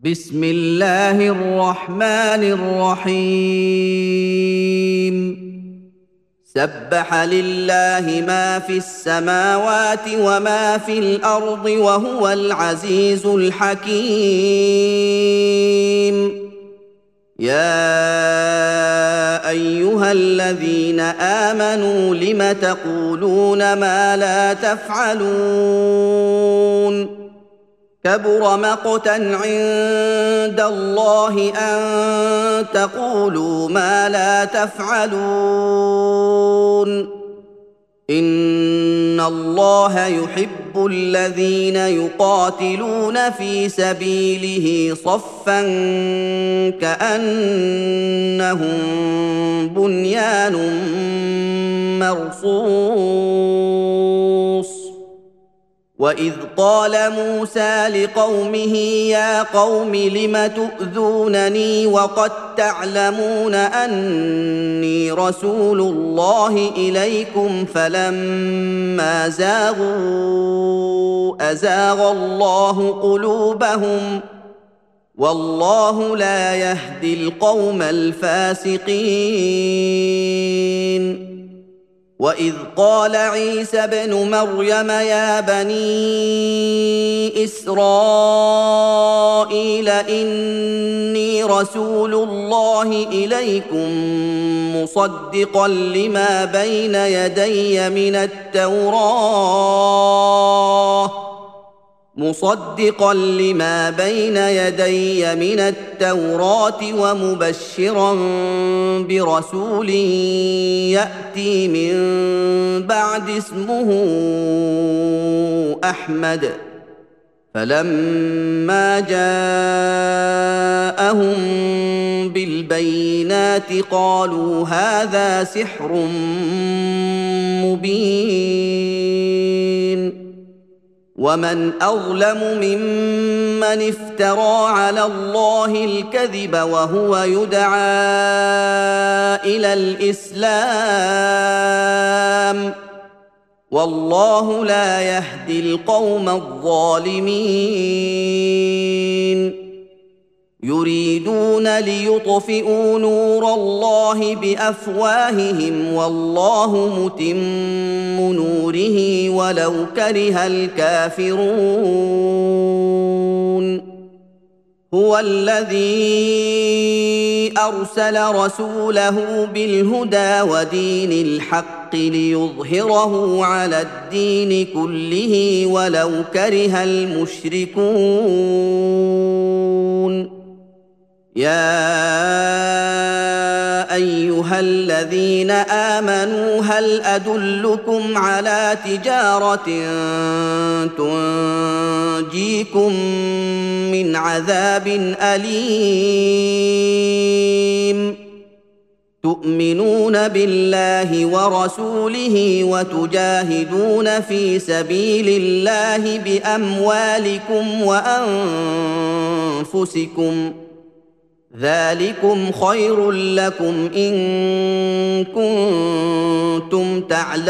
بسم الله الرحمن الرحيم سبح لله ما في السماوات وما في الارض وهو العزيز الحكيم يا ايها الذين امنوا لم تقولون ما لا تفعلون كبر مقتا عند الله ان تقولوا ما لا تفعلون ان الله يحب الذين يقاتلون في سبيله صفا كانهم بنيان مرصوص واذ قال موسى لقومه يا قوم لم تؤذونني وقد تعلمون اني رسول الله اليكم فلما زاغوا ازاغ الله قلوبهم والله لا يهدي القوم الفاسقين واذ قال عيسى ابن مريم يا بني اسرائيل اني رسول الله اليكم مصدقا لما بين يدي من التوراة ومبشرا برسول يأتي من بعد اسمه أحمد فلما جاءهم بالبينات قالوا هذا سحر مبين ومن اظلم ممن افترى على الله الكذب وهو يدعى الى الاسلام والله لا يهدي القوم الظالمين يريدون ليطفئوا نور الله بافواههم والله متم نوره ولو كره الكافرون هو الذي ارسل رسوله بالهدى ودين الحق ليظهره على الدين كله ولو كره المشركون يا ايها الذين امنوا هل ادلكم على تجاره تنجيكم من عذاب اليم تؤمنون بالله ورسوله وتجاهدون في سبيل الله باموالكم وانفسكم ذلكم خير لكم ان كنتم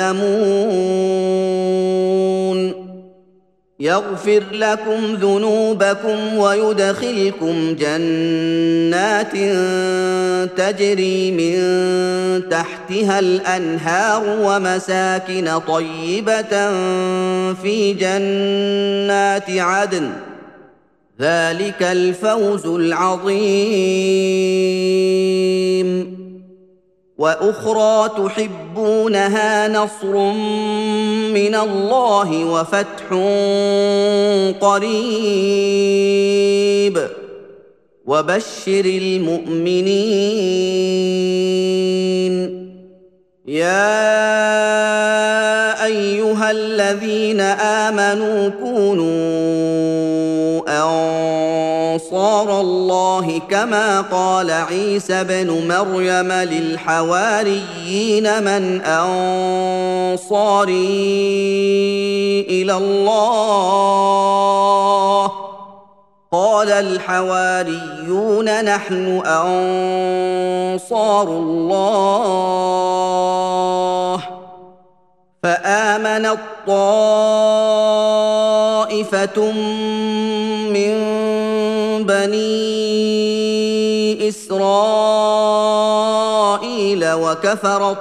تعلمون يغفر لكم ذنوبكم ويدخلكم جنات تجري من تحتها الانهار ومساكن طيبه في جنات عدن ذلك الفوز العظيم واخرى تحبونها نصر من الله وفتح قريب وبشر المؤمنين يا ايها الذين امنوا كونوا انصار الله كما قال عيسى ابن مريم للحواريين من انصاري الى الله قال الحواريون نحن انصار الله فامنت طائفه من بني إسرائيل وكفر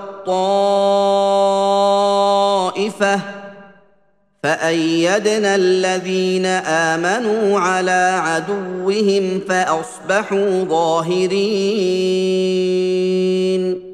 الطائفة فأيدنا الذين آمنوا على عدوهم فأصبحوا ظاهرين